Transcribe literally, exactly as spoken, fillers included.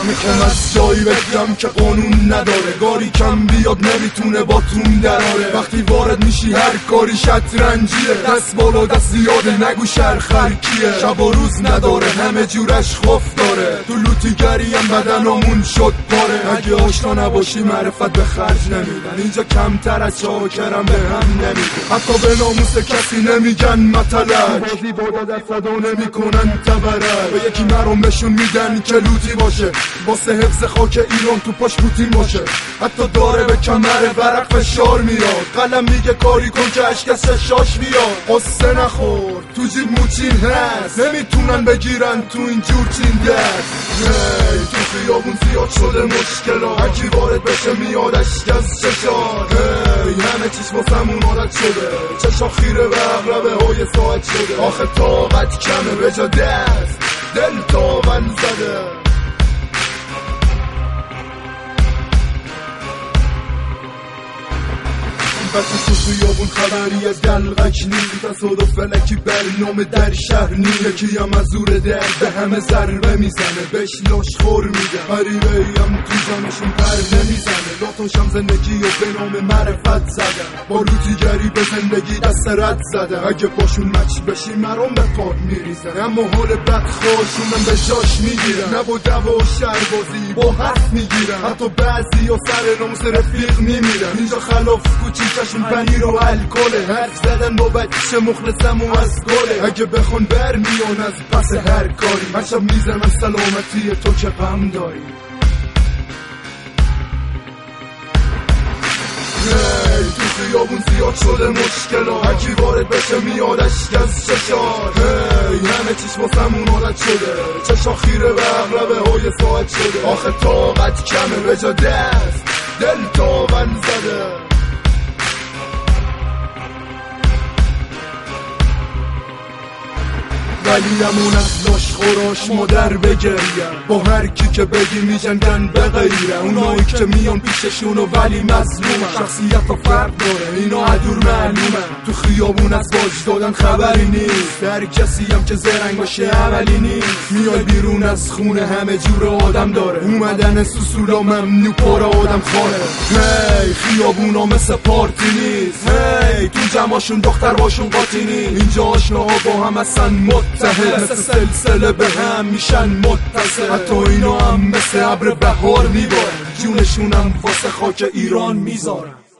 میخوام از جایی بگم که قانون نداره، گاری کم بیاد نمیتونه با تون دراره. وقتی وارد میشی هر کاری شطرنجیه، دست بالا دست زیاده نگو شهر خرکیه. شب و روز نداره همه جورش خوف داره، تو لوتیگری هم بدنامون شد پاره. اگه آشنا نباشی معرفت به خرج نمیدن، اینجا کمتر از چاکرم به هم نمیدن. حتی به ناموس کسی نمیگن مطلق، بازی بادا دست صدا نمیکنن تبرک. به یکی مرامشون میدن که لوتی باشه، واسه حفظ خاک ایران تو پاش پوتین باشه. حتی داره به کمر ورق فشار میاد، قلم میگه کاری کن که اشک از چشاش بیاد. قصه نخور تو جیب موچین هست، نمیتونن بگیرن تو اینجور چین دست. هی تو خیابون زیاد شده مشکلات، هرکی وارد بشه میاد اشک از چشات. هی همه چیز واسمون عادت شده، چشا خیره به اغربه های ساعت شده. آخه طاقت کمه به جا دست دل تاون زده. بچه تو خیابون خبری از دلغک نیست، تصادف فلکی برنامه در شهر نیست. یکی هم از زور در به همه ضربه میزنه، بهش لاش خور میگن. غریبه ای هم تو جانشون پر نمیزنه، لاتاشم زندگی و به نام معرفت زدن. با لوتیگری به زندگی دست رد زدن. اگه باشون مچ بشی مرام به پاد میریزن، اما حال بدخواشونم به جاش میگیرن. نه با دوا و شربازی با حرف میگیرن، حتی بعضی ها سر ناموس رفیق میمیرن. اینجا خلاف کوچیک شون پنیر و الکله، حرف زدن با بچه مخلصم و از گله. اگه بخون برمیان از پس هر کاری، هر شب میزنن سلامتی تو که غم داری. هی تو خیابون زیاد شده مشکلات، هرکی وارد بشه میاد اشک از چشات. هی همه چیش واسمون عادت شده، چشا خیره به اغربه های ساعت شده. آخه طاقت کمه به جا دست دل تاون زده. ولیمون از لاش خوراش مادر بگریم، با هر کی که بگی میجنگن به غیره. اونایی که میان پیششونو ولی مظلومن، شخصیت و فرق داره اینا عدور معلومن. تو خیابون از باج دادن خبری نیست، هر کسی هم که زرنگ باشه عملی نیست. میای بیرون از خونه همه جور آدم داره، اومدن سوسولا ممنوع پر آدم خانه. هی خیابونا مثل پارتی نیست، هی تو جمعاشون دختر باشون قاطی نیست. اینجا آشناها با هم هستن متحد، مثل سلسله به هم میشن متصل. حتی اینا هم مثل ابر بهار میبارن، جونشون هم واسه خاک ایران میذارن.